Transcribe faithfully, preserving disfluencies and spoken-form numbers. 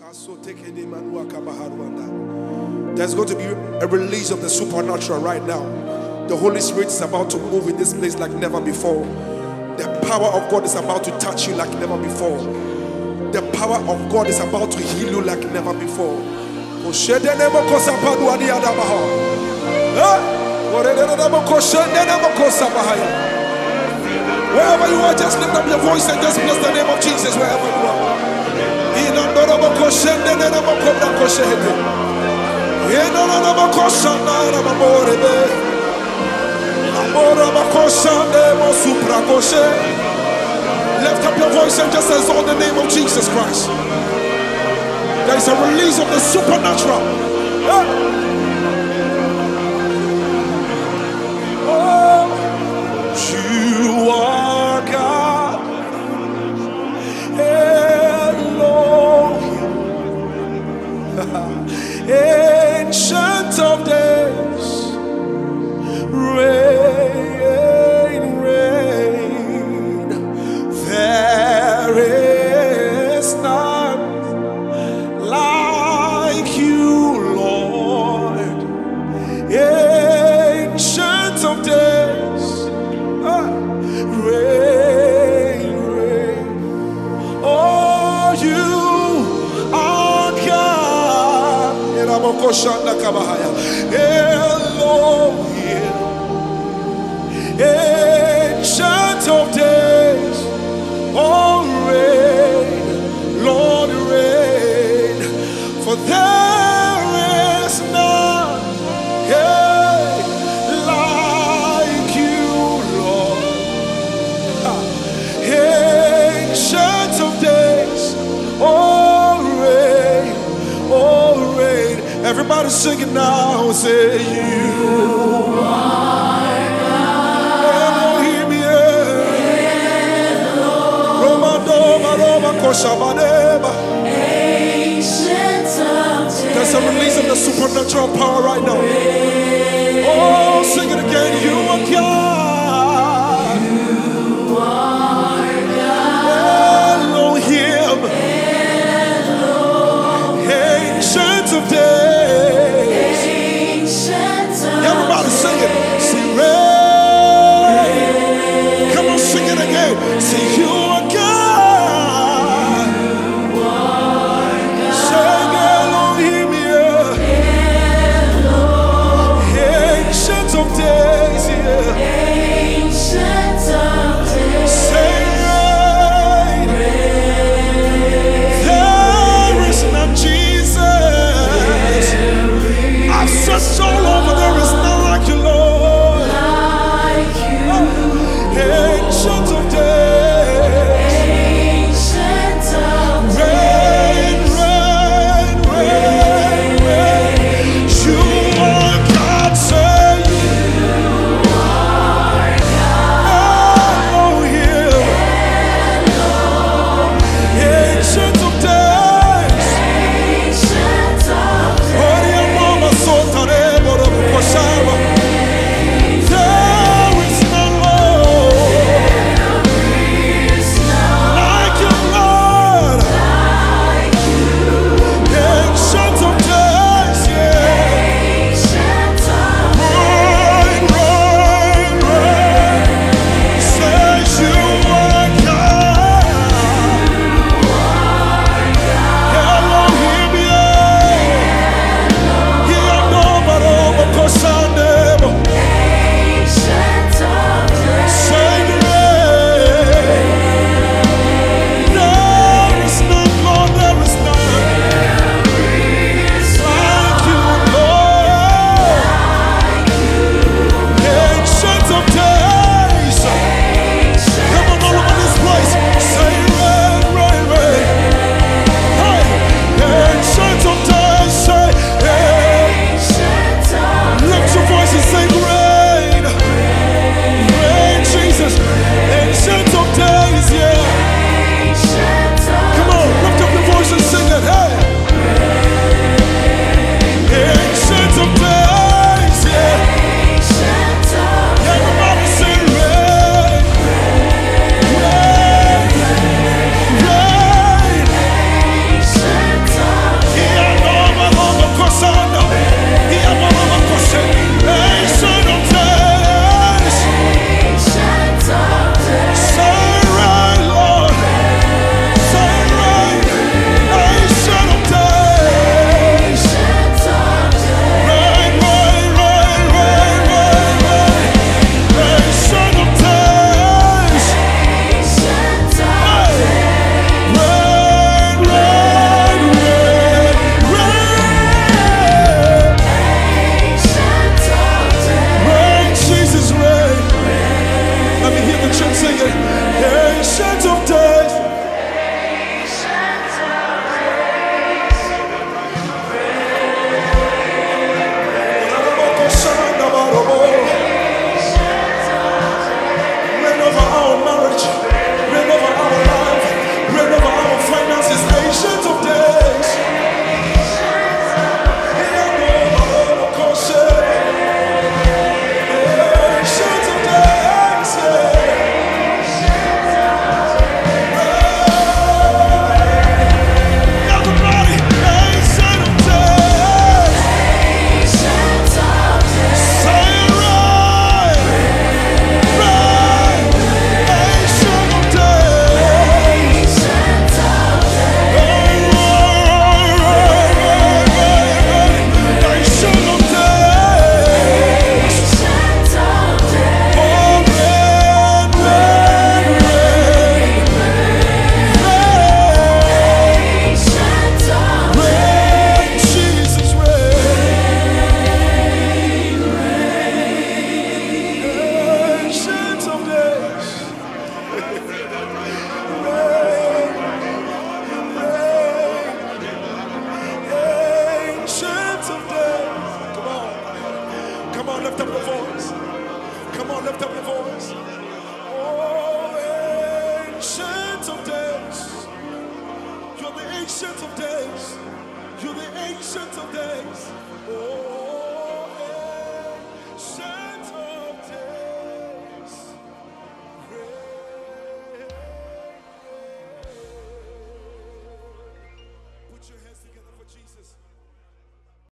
There's going to be a release of the supernatural right now. The Holy Spirit is about to move in this place like never before. The power of God is about to touch you like never before. The power of God is about to heal you like never before. Wherever you are, just lift up your voice and just bless the name of Jesus wherever you are. Lift up your voice and just exalt the name of Jesus Christ. There is a release of the supernatural. Oh, you are God, Elohim, Ancient of Days, reign, reign. There is none like you, Lord, Ancient of Days, ah, reign, reign. Oh, you are God, Elohim, Ancient of Days, oh, reign, Lord, reign, for there is none, hey, like you, Lord, ah, Ancient of Days, oh, reign, oh, reign. Everybody sing it now, say you are Elohim, Ancient of Days. There's a release of the supernatural power right now. Oh, sing it again. You are God. You are God. Elohim. Elohim. Ancient of Days. Ancient of Everybody sing it. Sing reign. Come on, sing it again. Say you are God. You are God. Sing Elohim, yeah. Elohim. Ancient of Days, yeah. lift up your voice. Oh, ancient of days. You're the ancient of days. You're the ancient of days. Oh.